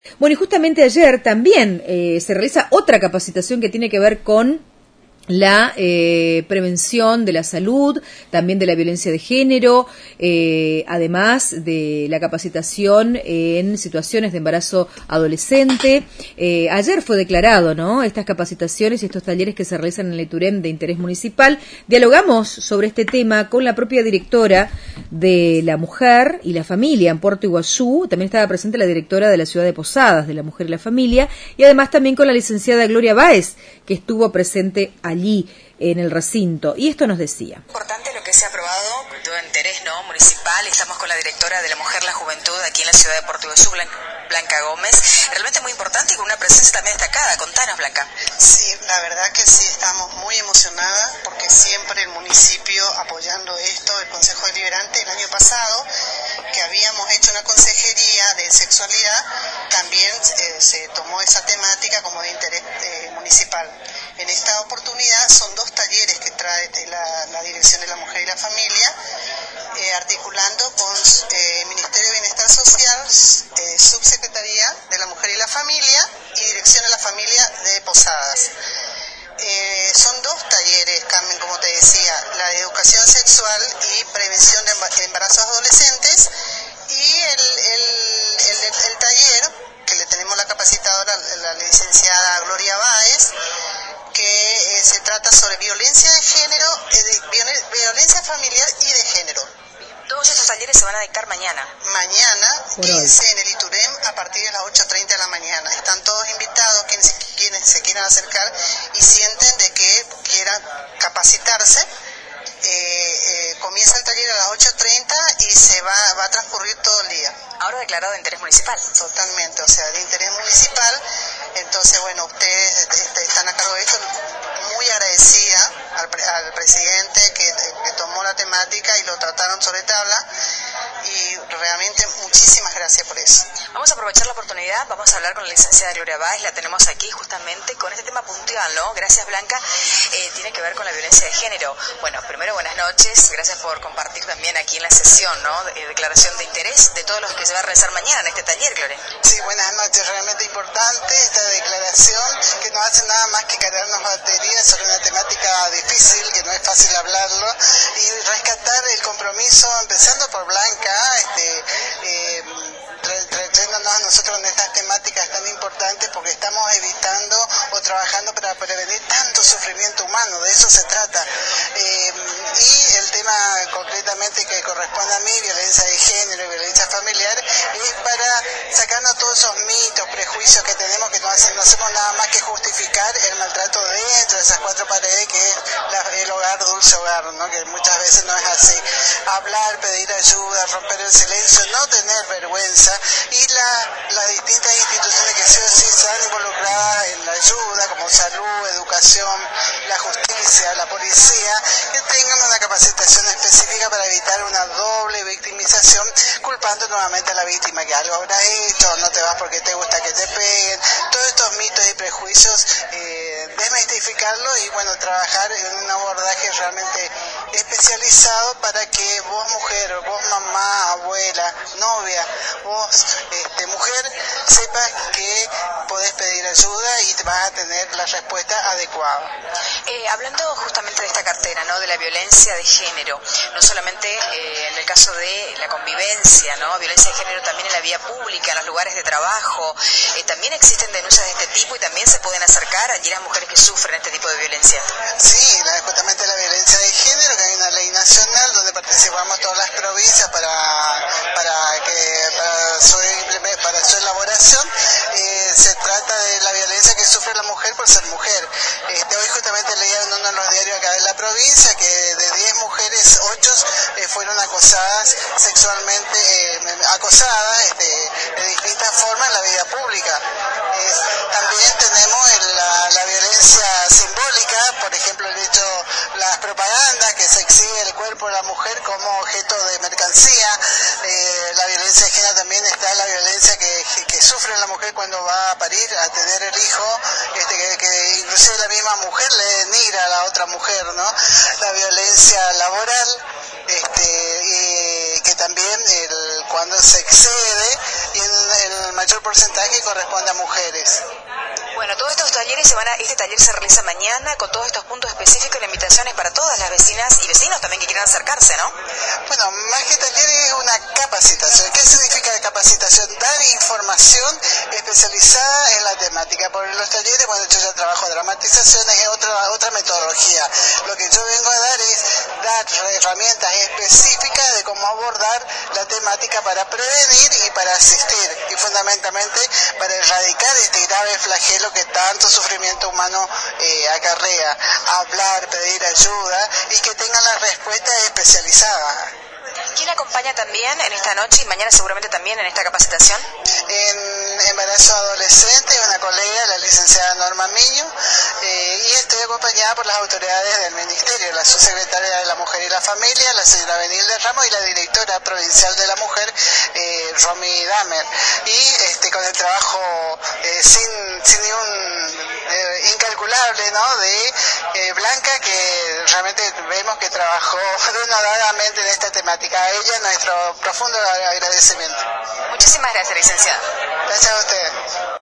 Bueno, y justamente ayer también se realiza otra capacitación que tiene que ver con la prevención de la salud, también de la violencia de género, además de la capacitación en situaciones de embarazo adolescente. Ayer fue declarado, ¿no?, estas capacitaciones y estos talleres que se realizan en el ITUREM de interés municipal. Dialogamos sobre este tema con la propia directora de la Mujer y la Familia en Puerto Iguazú. También estaba presente la directora de la ciudad de Posadas de la Mujer y la Familia, y además también con la licenciada Gloria Báez, que estuvo presente allí en el recinto, y esto nos decía. Importante lo que se ha aprobado, todo interés, ¿no?, municipal. Estamos con la directora de la Mujer, la Juventud aquí en la ciudad de Puerto Iguazú, Blanca Gómez, realmente muy importante y con una presencia también destacada. Contanos, Blanca. Sí, la verdad que sí, estamos muy emocionadas porque siempre el municipio apoyando esto, el Consejo Deliberante el año pasado, que habíamos hecho una consejería de sexualidad, también se tomó esa temática como de interés municipal. En esta oportunidad son 2 talleres que trae la Dirección de la Mujer y la Familia, articulando con el Ministerio de Bienestar Social, Subsecretaría de la Mujer y la Familia y Dirección de la Familia de Posadas. Son 2 talleres, Carmen, como te decía, la de educación sexual y prevención de embarazos adolescentes, y el taller que le tenemos la capacitadora, la licenciada Gloria Báez, que se trata sobre violencia de género, violencia familiar y de género. Todos estos talleres se van a dictar mañana. Mañana, 15, en el ITUREM, a partir de las 8:30 de la mañana. Están todos invitados, quienes se quieran acercar y sienten de que quieran capacitarse. Comienza el taller a las 8:30 y se va a transcurrir todo el día. Ahora declarado de interés municipal. Totalmente, o sea, de interés municipal. Entonces, bueno, ustedes están a cargo de esto. Muy agradecida al presidente que tomó la temática y lo trataron sobre tabla, y realmente muchísimas gracias por eso. Vamos a aprovechar la oportunidad, vamos a hablar con la licenciada Gloria Báez, la tenemos aquí justamente con este tema puntual, ¿no? Gracias, Blanca. Tiene que ver con la violencia de género. Bueno, primero buenas noches, gracias por compartir también aquí en la sesión, ¿no?, declaración de interés de todos los que se va a realizar mañana en este taller, Gloria. Sí, buenas noches, realmente importante esta declaración, que no hace nada más que cargarnos baterías sobre una temática difícil, que no es fácil hablarlo, y rescatar el compromiso, empezando por Blanca, trayéndonos a nosotros en estas temáticas tan importantes, porque estamos evitando o trabajando para prevenir tanto sufrimiento humano, de eso se trata. Y el tema concretamente que corresponde a mí, violencia de género y violencia familiar, es para sacarnos todos esos mitos, prejuicios que tenemos, que no hacemos nada más que justificar el maltrato dentro de esas 4 paredes, que es el hogar, dulce hogar, ¿no?, que muchas veces no es así. Hablar, pedir ayuda, romper el silencio, no tener vergüenza, y las distintas instituciones que sí o sí están involucradas en la ayuda, como salud, educación, la justicia, la policía, que tengan una capacitación específica para evitar una doble victimización, culpando nuevamente a la víctima que algo habrá hecho, no te vas porque te gusta que te peguen, todos estos mitos y prejuicios, desmistificarlo y, bueno, trabajar en un abordaje realmente especializado para que vos, mujer, vos, mamá, abuela, novia, vos, mujer, sepas que podés pedir ayuda y te vas a tener la respuesta adecuada. Hablando justamente de esta cartera, ¿no?, de la violencia de género, no solamente en el caso de la convivencia, ¿no?, violencia de género también en la vía pública, en los lugares de trabajo, también existen denuncias de este tipo y también se pueden acercar allí las mujeres que sufren este tipo de violencia. Sí, justamente la violencia de género, que hay una ley nacional donde participamos todas las provincias para su elaboración. Se trata de la violencia que sufre la mujer por ser mujer. Hoy justamente leía en uno de los diarios acá de la provincia que de 10 mujeres, 8 fueron acosadas sexualmente, de distintas formas en la vida pública. También tenemos la violencia simbólica, por ejemplo, el hecho, las propagandas que se exhibe el cuerpo de la mujer como objeto de mercancía. La violencia de género también está la violencia que sufre la mujer cuando va a parir, a tener el hijo, que inclusive la misma mujer le denigra a la otra mujer, ¿no? La violencia laboral, que también cuando se excede y el mayor porcentaje corresponde a mujeres. Bueno, todos estos talleres este taller se realiza mañana con todos estos puntos específicos y la invitación es para todas las vecinas y vecinos también que quieran acercarse, ¿no? Bueno, más que taller es una capacitación. ¿Qué significa capacitación? Dar información especializada en la temática. Por los talleres, bueno, yo ya trabajo dramatizaciones, es otra metodología. Lo que yo vengo a dar es dar herramientas específicas de cómo abordar la temática para prevenir y para asistir, y fundamentalmente para erradicar este grave flagelo que tanto sufrimiento humano acarrea. Hablar, pedir ayuda y que tengan la respuesta especializada. ¿Quién acompaña también en esta noche y mañana seguramente también en esta capacitación? En embarazo adolescente, una colega, la licenciada Norma Miño, y estoy acompañada por las autoridades del Ministerio, la subsecretaria de la Mujer y la Familia, la señora Benilde Ramos, y la directora provincial de la Mujer, Romy Damer, y con el trabajo sin ningún incalculable, ¿no?, de Blanca, que realmente vemos que trabajó denodadamente en esta temática. A ella nuestro profundo agradecimiento. Muchísimas gracias, licenciada. Gracias a usted.